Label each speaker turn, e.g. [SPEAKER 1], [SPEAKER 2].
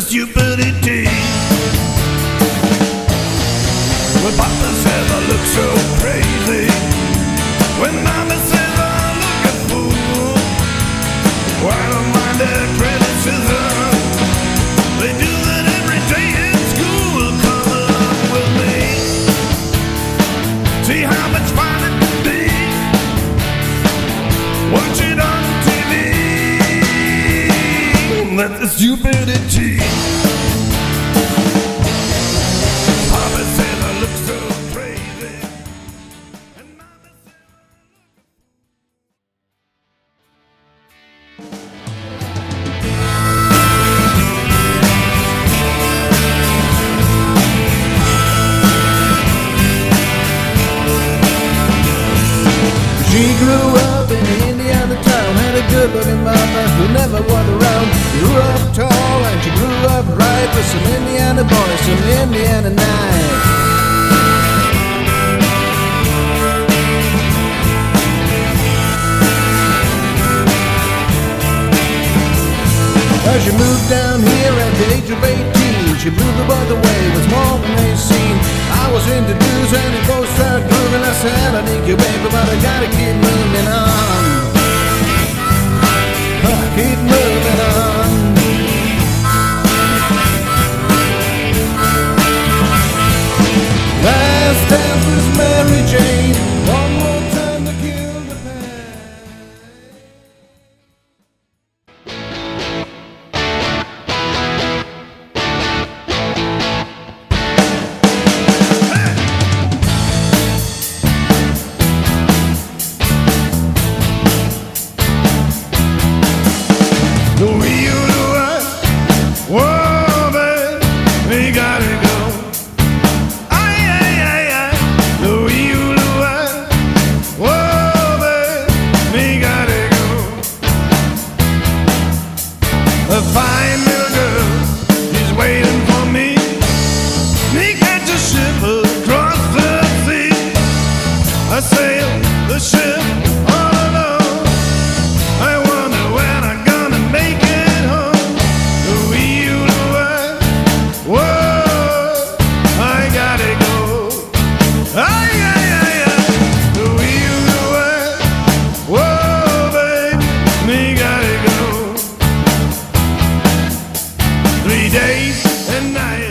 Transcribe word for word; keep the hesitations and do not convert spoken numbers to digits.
[SPEAKER 1] stupidity. When Papa says I look so crazy, when Mama says I look a fool, well, I don't mind their criticism. They do that every day in school. Come along with me, see how much fun it can be. Watch it on T V. That's the stupidity. Papa says I look so crazy, and Mama says
[SPEAKER 2] she grew up in an Indiana town, had a good-looking mama who never was around. Grew up tall and she grew up right with some Indiana boys, some Indiana nights. Well, she moved down here at the age of eighteen. She blew the boys away with more than they seen. I was introduced and it both started grooving. I said I need you, baby, but I gotta keep moving on. Huh, keep moving on. Last dance was Mary Jane. One more time to kill the pain.
[SPEAKER 1] the wheel to us. Whoa, babe, we gotta go. Ay, ay, ay, ay, the wheel to us. Whoa, babe, we gotta go. A fine little girl, she's waiting for me. Me catch a ship across the sea. I sail the ship all alone. I wonder when I'm gonna make it home. The wheel to us. Whoa, I gotta go. Ay, ay, ay, ay. The wheel to us. Whoa, babe, me gotta go. Three days and nights.